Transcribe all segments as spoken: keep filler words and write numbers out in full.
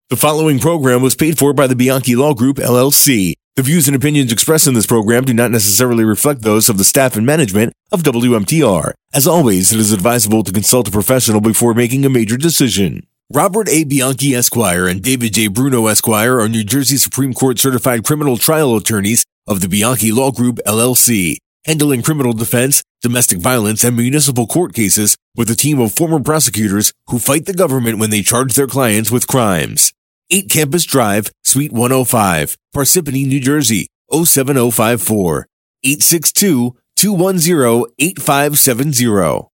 The following program was paid for by the Bianchi Law Group, L L C. The views and opinions expressed in this program do not necessarily reflect those of the staff and management of W M T R. As always, it is advisable to consult a professional before making a major decision. Robert A. Bianchi, Esquire, and David J. Bruno, Esquire, are New Jersey Supreme Court certified criminal trial attorneys of the Bianchi Law Group, L L C, handling criminal defense, domestic violence, and municipal court cases with a team of former prosecutors who fight the government when they charge their clients with crimes. eight Campus Drive, Suite one oh five, Parsippany, New Jersey, oh seven oh five four, eight six two, two one zero, eight five seven zero.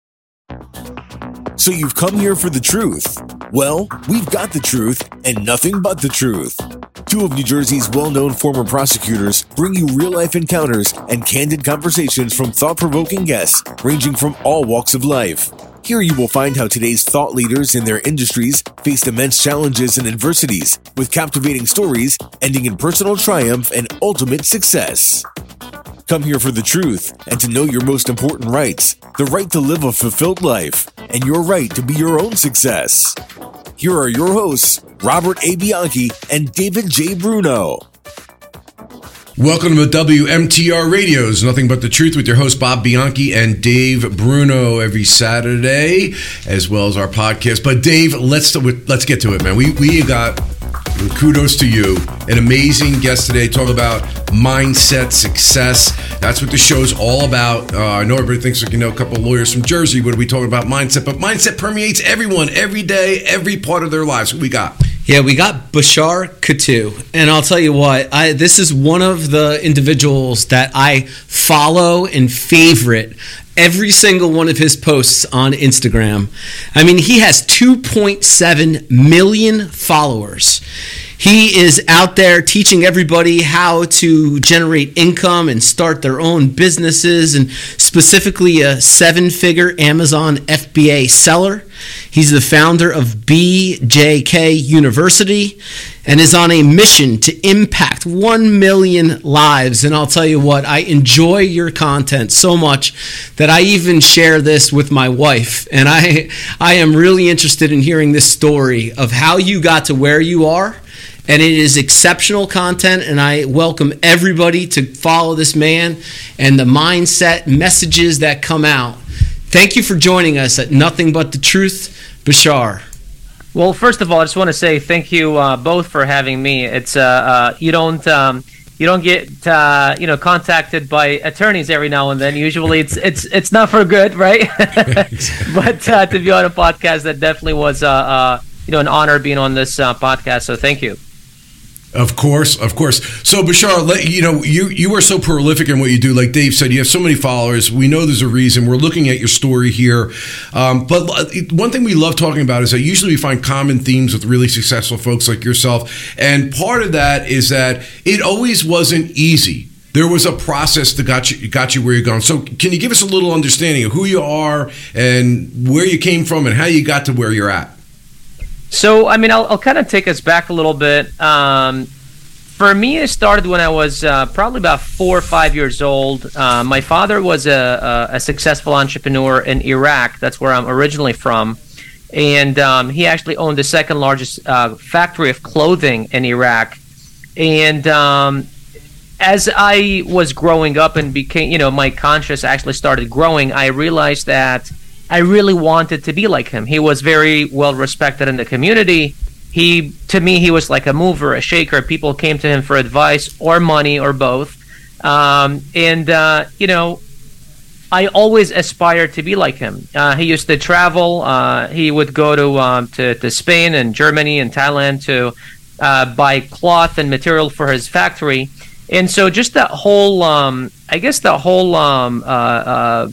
So you've come here for the truth. Well, we've got the truth and nothing but the truth. Two of New Jersey's well-known former prosecutors bring you real-life encounters and candid conversations from thought-provoking guests ranging from all walks of life. Here you will find how today's thought leaders in their industries faced immense challenges and adversities, with captivating stories ending in personal triumph and ultimate success. Come here for the truth and to know your most important rights, the right to live a fulfilled life, and your right to be your own success. Here are your hosts, Robert A. Bianchi and David J. Bruno. Welcome to W M T R Radio's Nothing But the Truth with your host Bob Bianchi and Dave Bruno every Saturday, as well as our podcast. But Dave, let's let's get to it, man. We we got, kudos to you, an amazing guest today. Talk about mindset, success. That's what the show's all about. Uh, I know everybody thinks, like, you know, a couple of lawyers from Jersey, what are we talking about mindset? But mindset permeates everyone, every day, every part of their lives. What we got? Yeah, we got Bashar Katou, and I'll tell you what, I, this is one of the individuals that I follow and favorite every single one of his posts on Instagram. I mean, he has two point seven million followers. He is out there teaching everybody how to generate income and start their own businesses, and specifically a seven-figure Amazon F B A seller. He's the founder of B J K University and is on a mission to impact one million lives. And I'll tell you what, I enjoy your content so much that I even share this with my wife. And I, I am really interested in hearing this story of how you got to where you are. And it is exceptional content, and I welcome everybody to follow this man and the mindset messages that come out. Thank you for joining us at Nothing But the Truth, Bashar. Well, first of all, I just want to say thank you uh, both for having me. It's uh, uh, you don't um, you don't get uh, you know contacted by attorneys every now and then. Usually, it's it's it's not for good, right? But uh, to be on a podcast, that definitely was uh, uh, you know an honor being on this uh, podcast. So thank you. Of course, of course. So, Bashar, let, you know, you, you are so prolific in what you do. Like Dave said, you have so many followers. We know there's a reason. We're looking at your story here. Um, but one thing we love talking about is that usually we find common themes with really successful folks like yourself. And part of that is that it always wasn't easy. There was a process that got you got you where you're going. So can you give us a little understanding of who you are and where you came from and how you got to where you're at? So, I mean, I'll, I'll kind of take us back a little bit. Um, for me, it started when I was uh, probably about four or five years old. Uh, my father was a, a, a successful entrepreneur in Iraq. That's where I'm originally from. And um, he actually owned the second largest uh, factory of clothing in Iraq. And um, as I was growing up and became, you know, my conscience actually started growing, I realized that I really wanted to be like him. He was very well respected in the community. He, to me, he was like a mover, a shaker. People came to him for advice or money or both. Um, and, uh, you know, I always aspired to be like him. Uh, he used to travel. Uh, he would go to, um, to to Spain and Germany and Thailand to uh, buy cloth and material for his factory. And so just that whole, um, I guess the whole... Um, uh, uh,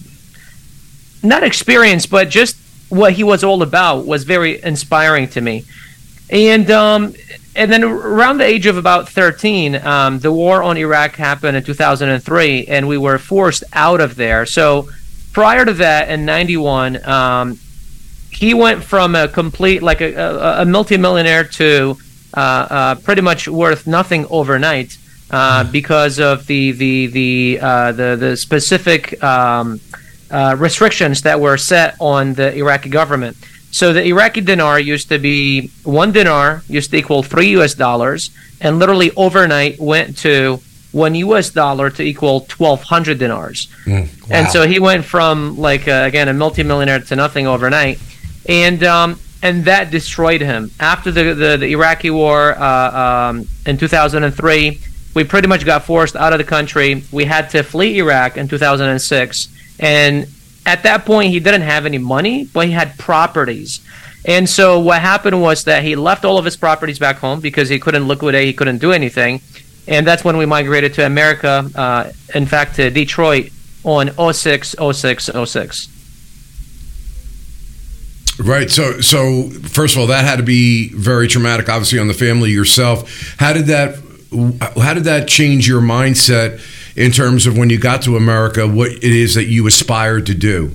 not experience, but just what he was all about was very inspiring to me. And um, and then around the age of about thirteen, um, the war on Iraq happened in two thousand three, and we were forced out of there. So prior to that, in ninety-one, um, he went from a complete, like a, a, a multimillionaire to uh, uh, pretty much worth nothing overnight uh, because of the the the uh, the, the specific Um, Uh, restrictions that were set on the Iraqi government. So the Iraqi dinar used to be one dinar used to equal three U S dollars, and literally overnight went to one U S dollar to equal twelve hundred dinars. Mm, wow. And so he went from like uh, again a multimillionaire to nothing overnight, and um, and that destroyed him. After the the, the Iraqi war uh, um, in two thousand three, we pretty much got forced out of the country. We had to flee Iraq in two thousand six, and at that point he didn't have any money, but he had properties. And so what happened was that he left all of his properties back home because he couldn't liquidate, he couldn't do anything. And that's when we migrated to America, uh, in fact, to Detroit on oh six, oh six, oh six. Right. So, so first of all, that had to be very traumatic, obviously, on the family yourself. How did that, how did that change your mindset in terms of when you got to America, what it is that you aspired to do?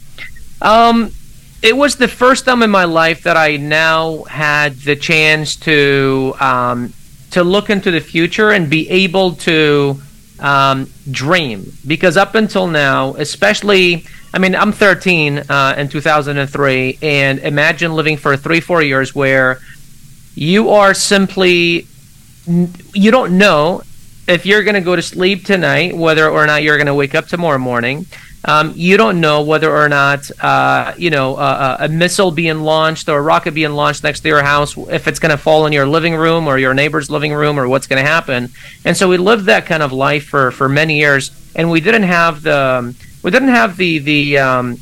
Um, it was the first time in my life that I now had the chance to um, to look into the future and be able to um, dream. Because up until now, especially, I mean, I'm thirteen uh, in two thousand three, and imagine living for three, four years where you are simply, you don't know if you're going to go to sleep tonight, whether or not you're going to wake up tomorrow morning. Um, you don't know whether or not, uh, you know, uh, a missile being launched or a rocket being launched next to your house, if it's going to fall in your living room or your neighbor's living room, or what's going to happen. And so we lived that kind of life for, for many years, and we didn't have the, we didn't have the, the, um,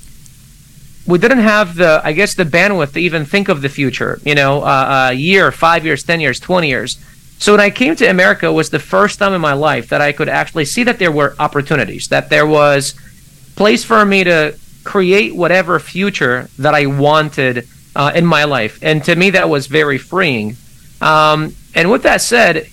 we didn't have the, I guess, the bandwidth to even think of the future, you know, uh, a year, five years, ten years, twenty years. So when I came to America, it was the first time in my life that I could actually see that there were opportunities, that there was place for me to create whatever future that I wanted uh, in my life. And to me, that was very freeing. Um, and with that said,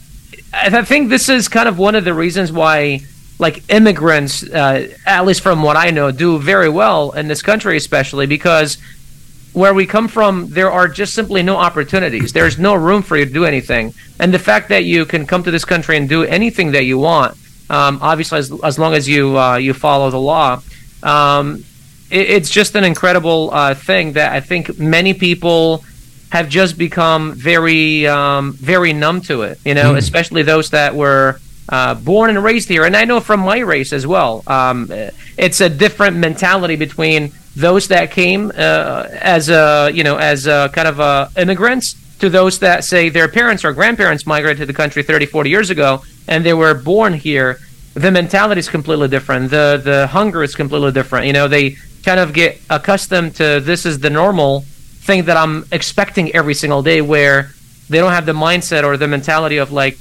I think this is kind of one of the reasons why, like, immigrants, uh, at least from what I know, do very well in this country, especially because where we come from, there are just simply no opportunities. There's no room for you to do anything. And the fact that you can come to this country and do anything that you want, Um, obviously, as, as long as you uh, you follow the law, um, it, it's just an incredible uh, thing that I think many people have just become very um, very numb to it. You know, mm. especially those that were uh, born and raised here. And I know from my race as well, um, it's a different mentality between those that came uh, as a you know as a kind of uh, immigrants to those that say their parents or grandparents migrated to the country thirty, forty years ago and they were born here. The mentality is completely different. The the hunger is completely different. You know, they kind of get accustomed to this is the normal thing that I'm expecting every single day, where they don't have the mindset or the mentality of like,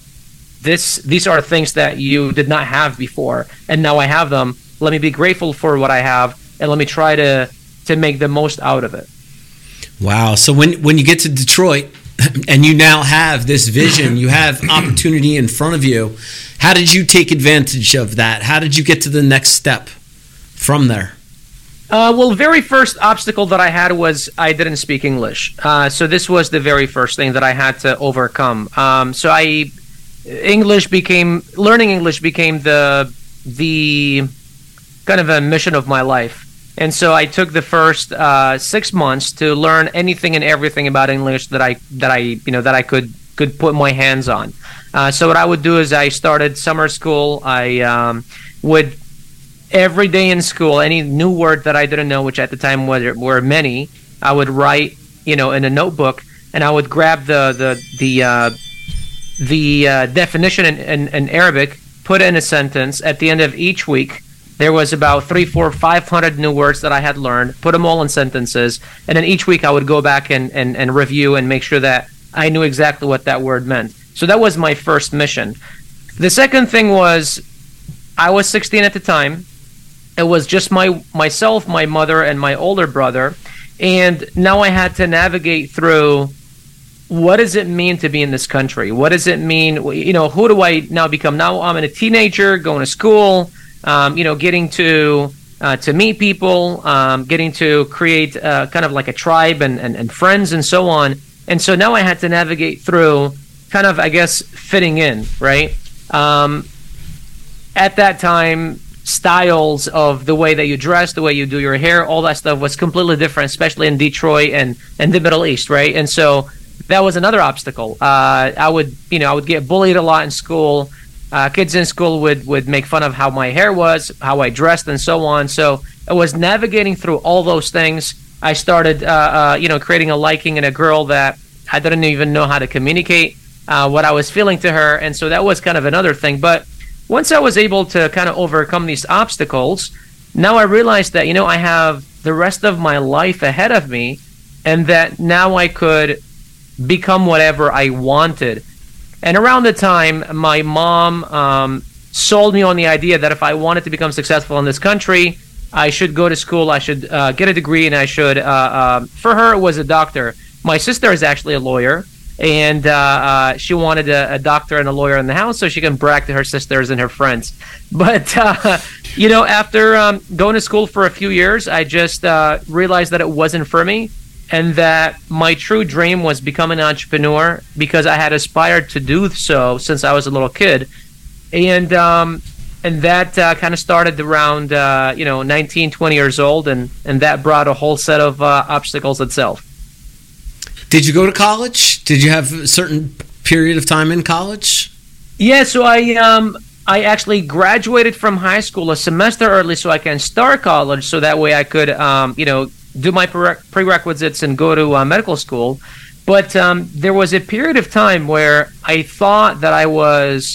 this these are things that you did not have before and now I have them. Let me be grateful for what I have and let me try to to make the most out of it. Wow. So when when you get to Detroit and you now have this vision, you have opportunity in front of you, how did you take advantage of that? How did you get to the next step from there? Uh, well, very first obstacle that I had was I didn't speak English. Uh, so this was the very first thing that I had to overcome. Um, so I, English became, learning English became the, the kind of a mission of my life. And so I took the first uh, six months to learn anything and everything about English that I that I you know that I could could put my hands on. Uh, so what I would do is I started summer school. I um, would every day in school, any new word that I didn't know, which at the time were were many, I would write you know in a notebook, and I would grab the the the uh, the uh, definition in, in, in Arabic, put it in a sentence. At the end of each week, there was about three, four, five hundred new words that I had learned, put them all in sentences, and then each week I would go back and, and, and review and make sure that I knew exactly what that word meant. So that was my first mission. The second thing was, I was sixteen at the time. It was just my myself, my mother, and my older brother, and now I had to navigate through, what does it mean to be in this country? What does it mean, you know, who do I now become? Now I'm a teenager, going to school, Um, you know, getting to uh, to meet people, um, getting to create uh, kind of like a tribe and, and, and friends and so on. And so now I had to navigate through kind of, I guess, fitting in, right? Um, at that time, styles of the way that you dress, the way you do your hair, all that stuff was completely different, especially in Detroit and, and the Middle East, right? And so that was another obstacle. Uh, I would, you know, I would get bullied a lot in school. Uh, kids in school would, would make fun of how my hair was, how I dressed, and so on. So I was navigating through all those things. I started, uh, uh, you know, creating a liking in a girl that I didn't even know how to communicate uh, what I was feeling to her. And so that was kind of another thing. But once I was able to kind of overcome these obstacles, now I realized that, you know, I have the rest of my life ahead of me, and that now I could become whatever I wanted. And around the time, my mom um, sold me on the idea that if I wanted to become successful in this country, I should go to school, I should uh, get a degree, and I should, uh, uh, for her, it was a doctor. My sister is actually a lawyer, and uh, uh, she wanted a, a doctor and a lawyer in the house so she can brag to her sisters and her friends. But, uh, you know, after um, going to school for a few years, I just uh, realized that it wasn't for me, and that my true dream was becoming an entrepreneur, because I had aspired to do so since I was a little kid. And um, and that uh, kind of started around, uh, you know, nineteen, twenty years old, and, and that brought a whole set of uh, obstacles itself. Did you go to college? Did you have a certain period of time in college? Yeah, so I um I actually graduated from high school a semester early so I can start college, so that way I could, um, you know, do my prerequisites and go to uh, medical school. But um, there was a period of time where I thought that I was,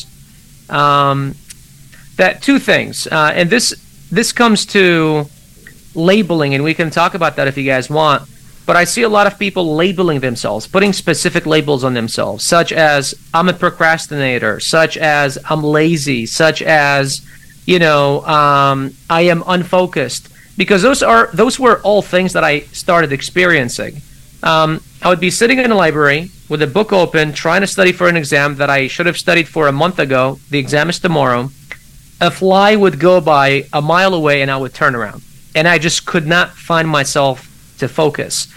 um, that two things, uh, and this this comes to labeling, and we can talk about that if you guys want. But I see a lot of people labeling themselves, putting specific labels on themselves, such as I'm a procrastinator, such as I'm lazy, such as, you know, um, I am unfocused. Because those are those were all things that I started experiencing. Um, I would be sitting in a library with a book open, trying to study for an exam that I should have studied for a month ago. The exam is tomorrow. A fly would go by a mile away, and I would turn around. And I just could not find myself to focus.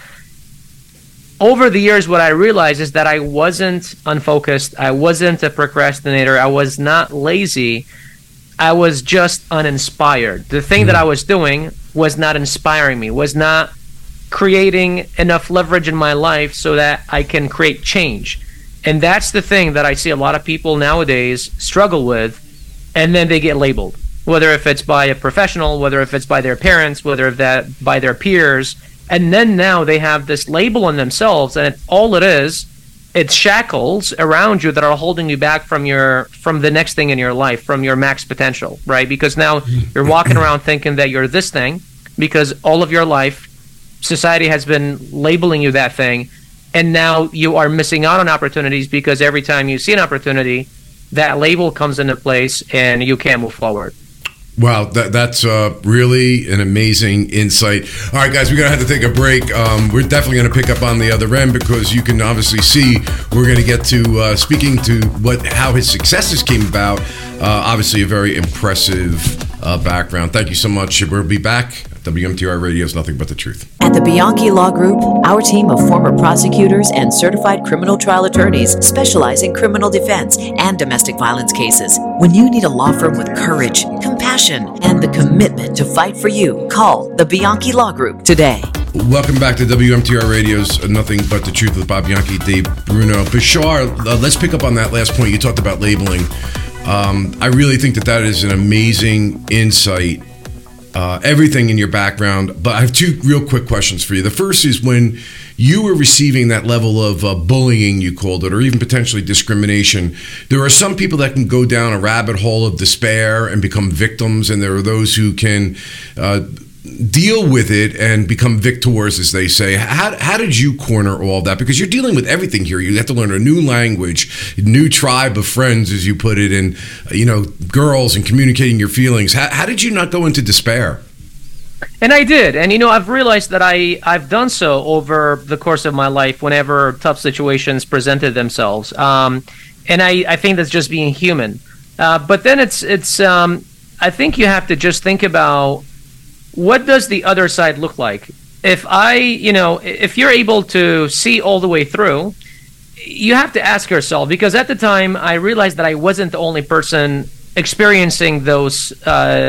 Over the years, what I realized is that I wasn't unfocused. I wasn't a procrastinator. I was not lazy. I was just uninspired. The thing that I was doing was not inspiring me, was not creating enough leverage in my life so that I can create change. And that's the thing that I see a lot of people nowadays struggle with, and then they get labeled, whether if it's by a professional, whether if it's by their parents, whether if that by their peers. And then now they have this label on themselves, and it, all it is, it's shackles around you that are holding you back from your from the next thing in your life, from your max potential, right? Because now you're walking around thinking that you're this thing, because all of your life society has been labeling you that thing, and now you are missing out on opportunities because every time you see an opportunity, that label comes into place and you can't move forward. Wow, that, that's uh, really an amazing insight. All right, guys, we're going to have to take a break. Um, we're definitely going to pick up on the other end, because you can obviously see we're going to get to uh, speaking to what how his successes came about. Uh, obviously, a very impressive uh, background. Thank you so much. We'll be back. W M T R Radio is nothing but the truth. At the Bianchi Law Group, our team of former prosecutors and certified criminal trial attorneys specialize in criminal defense and domestic violence cases. When you need a law firm with courage, compassion, and the commitment to fight for you, call the Bianchi Law Group today. Welcome back to W M T R Radio's Nothing But the Truth with Bob Bianchi, Dave Bruno. Bashar, uh, let's pick up on that last point. You talked about labeling. Um, I really think that that is an amazing insight. Uh, everything in your background, but I have two real quick questions for you. The first is, when you were receiving that level of uh, bullying, you called it, or even potentially discrimination, there are some people that can go down a rabbit hole of despair and become victims, and there are those who can uh, deal with it and become victors, as they say. How, how did you corner all of that? Because you're dealing with everything here. You have to learn a new language, a new tribe of friends, as you put it, and, you know, girls, and communicating your feelings. How, how did you not go into despair? And I did. And, you know, I've realized that I, I've done so over the course of my life whenever tough situations presented themselves. Um, and I, I think that's just being human. Uh, but then it's, it's um, I think you have to just think about, what does the other side look like? If I, you know, if you're able to see all the way through, you have to ask yourself, because at the time I realized that I wasn't the only person experiencing those uh,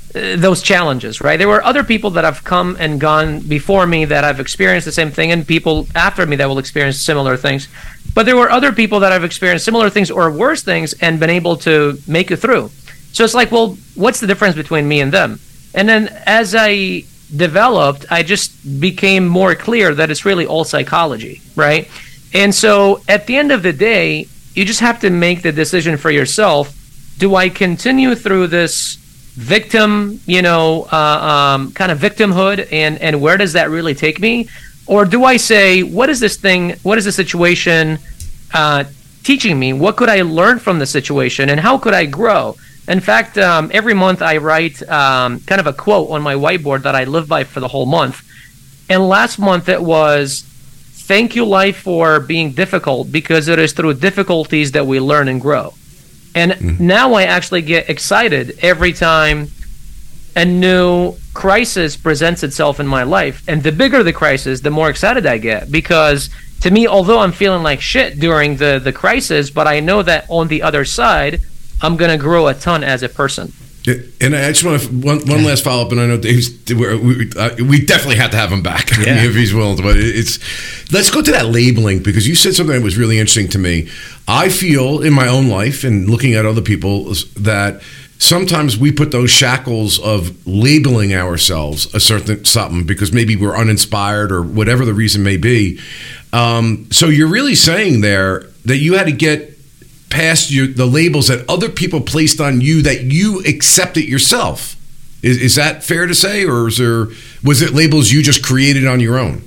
uh, those challenges, right? There were other people that have come and gone before me that have experienced the same thing, and people after me that will experience similar things. But there were other people that have experienced similar things or worse things and been able to make it through. So it's like, well, what's the difference between me and them? And then as I developed, I just became more clear that it's really all psychology, right? And so at the end of the day, you just have to make the decision for yourself. Do I continue through this victim, you know, uh, um, kind of victimhood, and, and where does that really take me? Or do I say, what is this thing, what is the situation uh, teaching me? What could I learn from the situation, and how could I grow? In fact, um, every month I write um, kind of a quote on my whiteboard that I live by for the whole month. And last month it was, thank you, life, for being difficult, because it is through difficulties that we learn and grow. And mm-hmm. now I actually get excited every time a new crisis presents itself in my life. And the bigger the crisis, the more excited I get, because to me, although I'm feeling like shit during the, the crisis, but I know that on the other side, I'm going to grow a ton as a person. Yeah, and I just want to one one last follow up, and I know Dave's we, uh, we definitely have to have him back. Yeah. I mean, if he's willing to. But it's let's go to that labeling, because you said something that was really interesting to me. I feel in my own life and looking at other people that sometimes we put those shackles of labeling ourselves a certain something because maybe we're uninspired or whatever the reason may be. Um, so you're really saying there that you had to get past you, the labels that other people placed on you, that you accepted yourself. Is, is that fair to say, or is there, was it labels you just created on your own?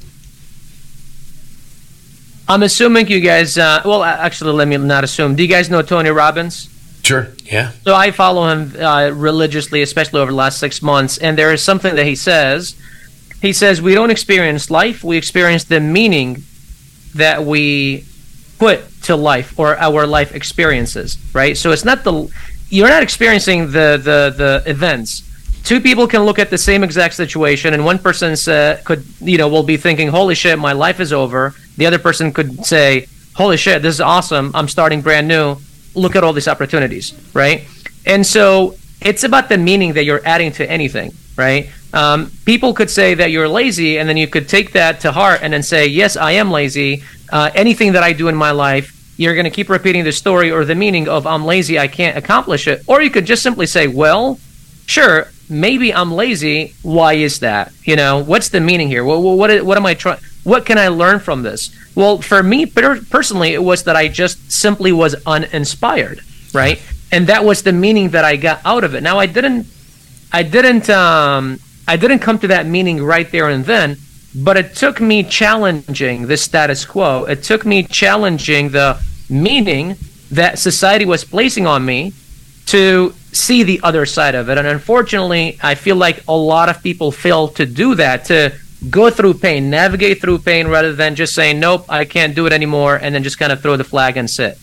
I'm assuming you guys, uh, well, actually, let me not assume. Do you guys know Tony Robbins? Sure, yeah. So I follow him uh, religiously, especially over the last six months, and there is something that he says. He says, we don't experience life, we experience the meaning that we put to life, or our life experiences, right? So it's not the, you're not experiencing the the the events. Two people can look at the same exact situation, and one person uh, could, you know, will be thinking, holy shit, my life is over. The other person could say, holy shit, this is awesome, I'm starting brand new, look at all these opportunities, right? And so it's about the meaning that you're adding to anything, right? Um, people could say that you're lazy, and then you could take that to heart and then say, yes, I am lazy. Uh, anything that I do in my life, you're going to keep repeating the story or the meaning of I'm lazy, I can't accomplish it. Or you could just simply say, well, sure, maybe I'm lazy. Why is that? You know, what's the meaning here? Well, what, what am I trying? What can I learn from this? Well, for me per- personally, it was that I just simply was uninspired, right? And that was the meaning that I got out of it. Now, I didn't, I didn't, um, I didn't come to that meaning right there and then. But it took me challenging the status quo. It took me challenging the meaning that society was placing on me to see the other side of it. And unfortunately, I feel like a lot of people fail to do that, to go through pain, navigate through pain, rather than just saying, nope, I can't do it anymore, and then just kind of throw the flag and sit.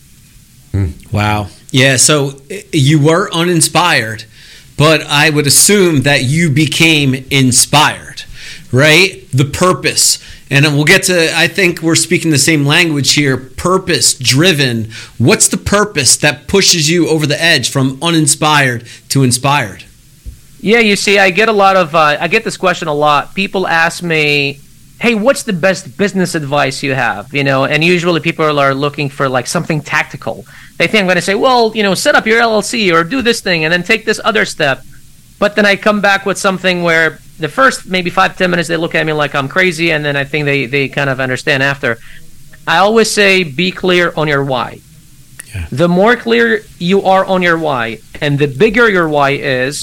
Wow. Yeah, so you were uninspired, but I would assume that you became inspired. Right? The purpose. And we'll get to, I think we're speaking the same language here, purpose driven. What's the purpose that pushes you over the edge from uninspired to inspired? Yeah, you see, I get a lot of, uh, I get this question a lot. People ask me, hey, what's the best business advice you have? You know, and usually people are looking for like something tactical. They think I'm going to say, well, you know, set up your L L C or do this thing and then take this other step. But then I come back with something where the first maybe five, ten minutes, they look at me like I'm crazy, and then I think they, they kind of understand after. I always say, be clear on your why. Yeah. The more clear you are on your why, and the bigger your why is,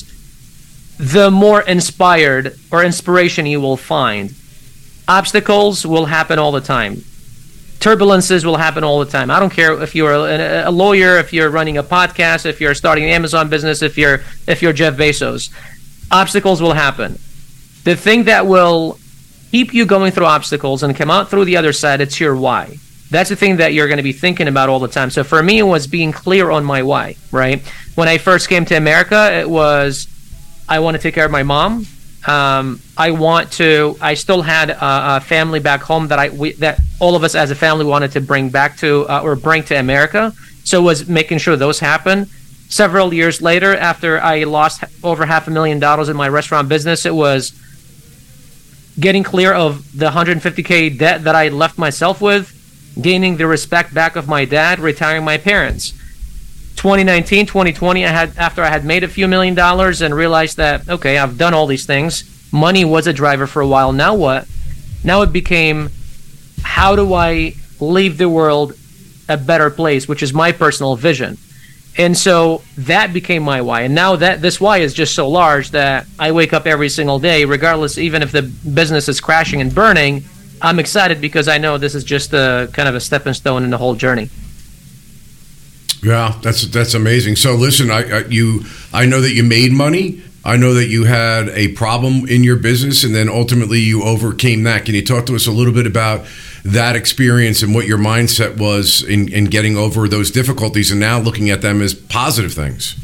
the more inspired or inspiration you will find. Obstacles will happen all the time. Turbulences will happen all the time. I don't care if you're a, a lawyer, if you're running a podcast, if you're starting an Amazon business, if you're if you're Jeff Bezos. Obstacles will happen. The thing that will keep you going through obstacles and come out through the other side, it's your why. That's the thing that you're going to be thinking about all the time. So for me, it was being clear on my why, right? When I first came to America, it was, I want to take care of my mom. Um, I want to, I still had a, a family back home that I, we, that all of us as a family wanted to bring back to, uh, or bring to America. So it was making sure those happen. several years later, after I lost over half a million dollars in my restaurant business, it was getting clear of the one hundred fifty K debt that I left myself with, gaining the respect back of my dad, retiring my parents. twenty nineteen, twenty twenty, I had after I had made a few million dollars and realized that, okay, I've done all these things. Money was a driver for a while. Now what? Now it became, how do I leave the world a better place, which is my personal vision. And so that became my why. And now that this why is just so large that I wake up every single day, regardless, even if the business is crashing and burning, I'm excited because I know this is just a kind of a stepping stone in the whole journey. Yeah, that's that's amazing. So listen, I, I you I know that you made money. I know that you had a problem in your business, and then ultimately you overcame that. Can you talk to us a little bit about that experience and what your mindset was in, in getting over those difficulties and now looking at them as positive things?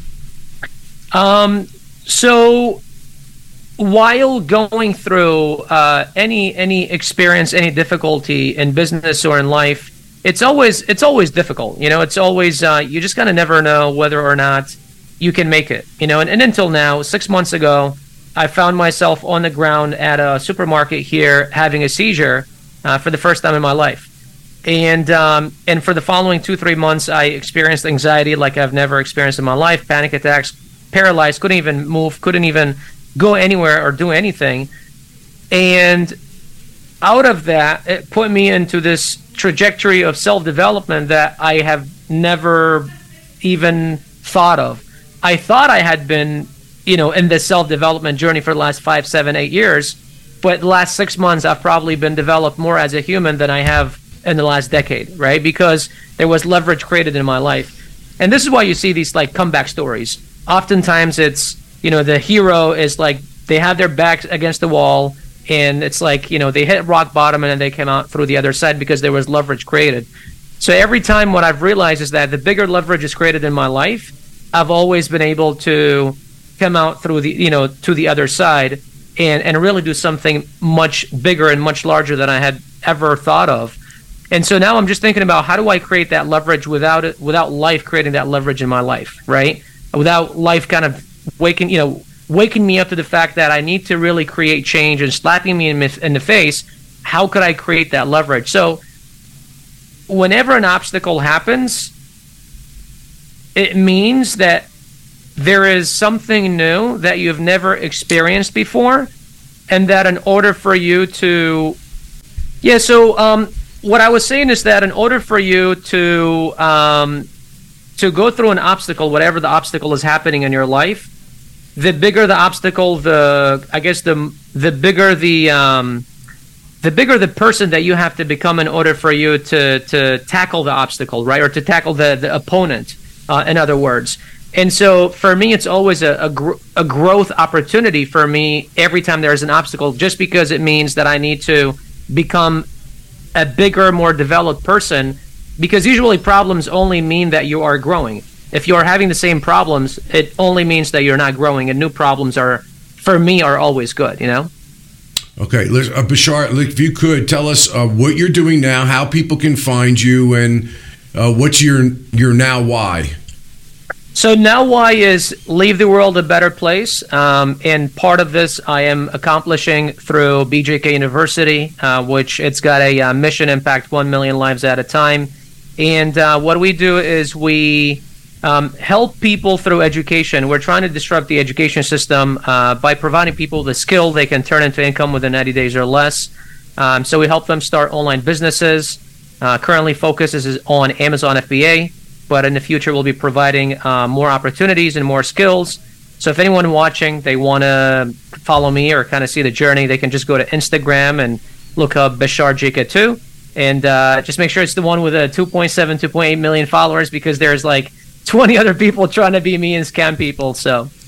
Um. So while going through uh, any any experience, any difficulty in business or in life, it's always it's always difficult. You know, it's always uh, you just kind of never know whether or not you can make it, you know, and, and until now, six months ago, I found myself on the ground at a supermarket here having a seizure uh, for the first time in my life. And um, and for the following two, three months, I experienced anxiety like I've never experienced in my life, panic attacks, paralyzed, couldn't even move, couldn't even go anywhere or do anything. And out of that, it put me into this trajectory of self-development that I have never even thought of. I thought I had been, you know, in this self-development journey for the last five, seven, eight years, but the last six months I've probably been developed more as a human than I have in the last decade, right? Because there was leverage created in my life. And this is why you see these like comeback stories. Oftentimes it's, you know, the hero is like, they have their backs against the wall and it's like, you know, they hit rock bottom and then they came out through the other side because there was leverage created. So every time what I've realized is that the bigger leverage is created in my life, I've always been able to come out through the, you know, to the other side and, and really do something much bigger and much larger than I had ever thought of. And so now I'm just thinking about how do I create that leverage without it, without life creating that leverage in my life, right? Without life kind of waking, you know, waking me up to the fact that I need to really create change and slapping me in, in the face. How could I create that leverage? So whenever an obstacle happens, it means that there is something new that you've never experienced before, and that in order for you to, yeah. So um, what I was saying is that in order for you to um, to go through an obstacle, whatever the obstacle is happening in your life, the bigger the obstacle, the I guess the the bigger the um, the bigger the person that you have to become in order for you to to tackle the obstacle, right, or to tackle the the opponent. Uh, in other words. And so for me, it's always a, a, gr- a growth opportunity for me every time there's an obstacle, just because it means that I need to become a bigger, more developed person, because usually problems only mean that you are growing. If you are having the same problems, it only means that you're not growing, and new problems are, for me, are always good, you know? Okay, listen, uh, Bashar, if you could tell us uh, what you're doing now, how people can find you, and Uh, what's your your now why? So now why is leave the world a better place. Um, and part of this I am accomplishing through B J K University, uh, which it's got a uh, mission impact one million lives at a time. And uh, what we do is we um, help people through education. We're trying to disrupt the education system uh, by providing people the skill they can turn into income within ninety days or less. Um, so we help them start online businesses. Uh, currently focuses on Amazon F B A, but in the future we'll be providing uh, more opportunities and more skills. So if anyone watching, they want to follow me or kind of see the journey, they can just go to Instagram and look up Bashar J K two and uh, just make sure it's the one with a two point seven, two point eight million followers, because there's like twenty other people trying to be me and scam people. So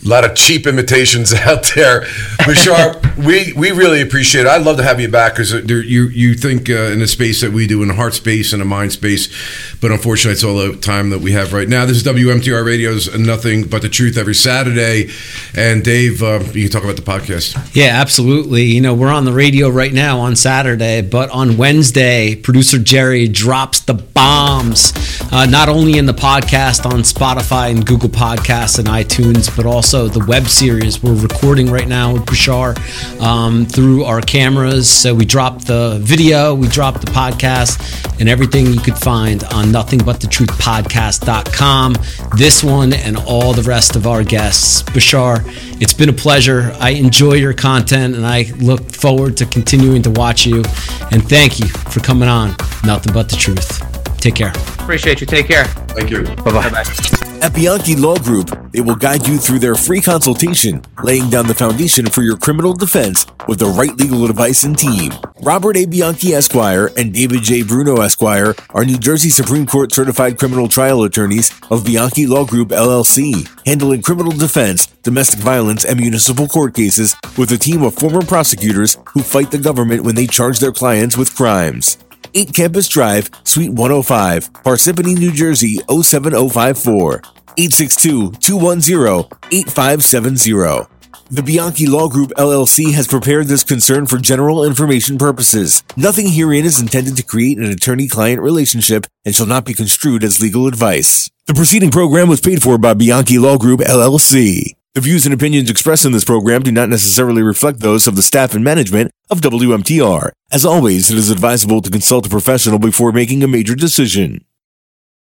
A lot of cheap imitations out there. Bashar, we, we really appreciate it. I'd love to have you back because you you think uh, in the space that we do, in a heart space and a mind space, but unfortunately it's all the time that we have right now. This is W M T R Radio's Nothing But the Truth every Saturday. And Dave, uh, you can talk about the podcast. Yeah, absolutely. You know, we're on the radio right now on Saturday, but on Wednesday, producer Jerry drops the bombs, uh, not only in the podcast on Spotify and Google Podcasts and iTunes, but also the web series we're recording right now with Bashar um, through our cameras. So we dropped the video, we dropped the podcast, and everything you could find on nothing but the truth podcast dot com. This one and all the rest of our guests. Bashar, it's been a pleasure. I enjoy your content, and I look forward to continuing to watch you. And thank you for coming on Nothing But the Truth. Take care. Appreciate you. Take care. Thank you. Bye-bye. Bye-bye. At Bianchi Law Group, they will guide you through their free consultation, laying down the foundation for your criminal defense with the right legal advice and team. Robert A. Bianchi Esquire and David J. Bruno Esquire are New Jersey Supreme Court certified criminal trial attorneys of Bianchi Law Group, L L C, handling criminal defense, domestic violence, and municipal court cases with a team of former prosecutors who fight the government when they charge their clients with crimes. eight Campus Drive, Suite one oh five, Parsippany, New Jersey, oh seven oh five four. eight six two, two one zero, eight five seven zero. The Bianchi Law Group, L L C has prepared this concern for general information purposes. Nothing herein is intended to create an attorney-client relationship and shall not be construed as legal advice. The preceding program was paid for by Bianchi Law Group, L L C. The views and opinions expressed in this program do not necessarily reflect those of the staff and management of W M T R. As always, it is advisable to consult a professional before making a major decision.